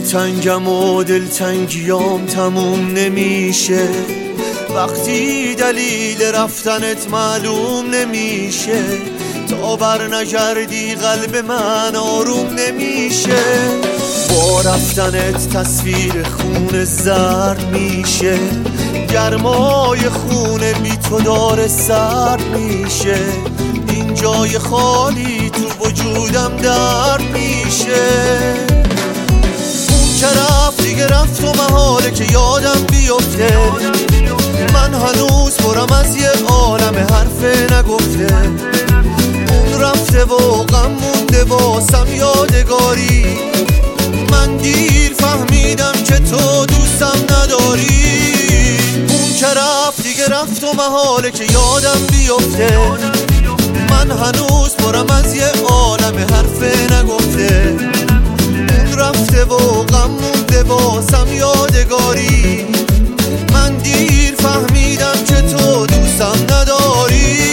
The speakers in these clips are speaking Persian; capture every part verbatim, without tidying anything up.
دلتنگم و دلتنگیام تموم نمیشه، وقتی دلیل رفتنت معلوم نمیشه، تا بر نگردی قلب من آروم نمیشه. با رفتنت تصویر خون زرد میشه، گرمای خونه بی تو داره سرد میشه، این جای خالی تو وجودم درد میشه. اون که رفت دیگه رفت و محاله که یادم بیفته، من هنوز برم از یه عالم حرف نگفته. اون رفته و غم مونده واسم یادگاری، من دیر فهمیدم که تو دوستم نداری. اون که رفت دیگه رفت و محاله که یادم بیفته، من هنوز برم از یه عالم حرف نگفته. اون رفته و غم مونده واسم یادگاری، من دیر فهمیدم که تو دوستم نداری.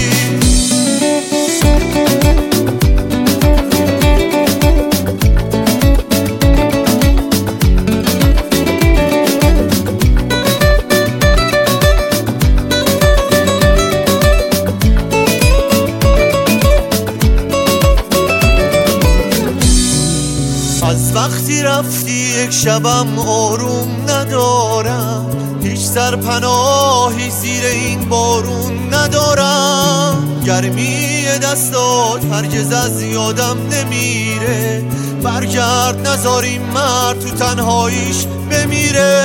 از وقتی رفتی یک شبم آروم ندارم، هیچ سرپناهی زیر این بارون ندارم. گرمی دستات هرگز از یادم نمیره، برگرد نذار این مرد تو تنهاییش بمیره.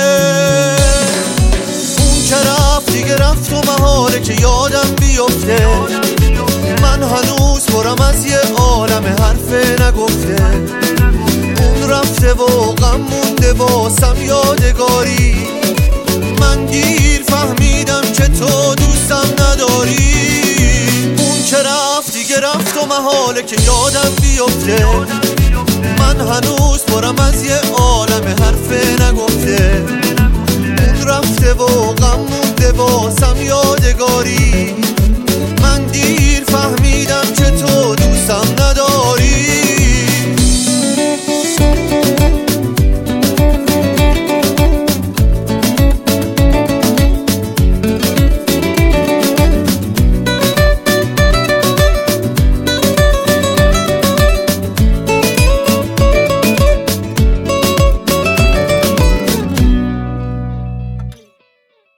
اون که رفت دیگه رفت و محاله که یادم بیفته، من هنوز برم از یه عالم حرف نگفته. رفته و غم مونده واسم یادگاری، من دیر فهمیدم که تو دوستم نداری. اون که رفت دیگه رفت و محاله که یادم بیفته، من هنوز برم از یه عالم حرف نگفته. اون رفته و غم مونده واسم یادگاری،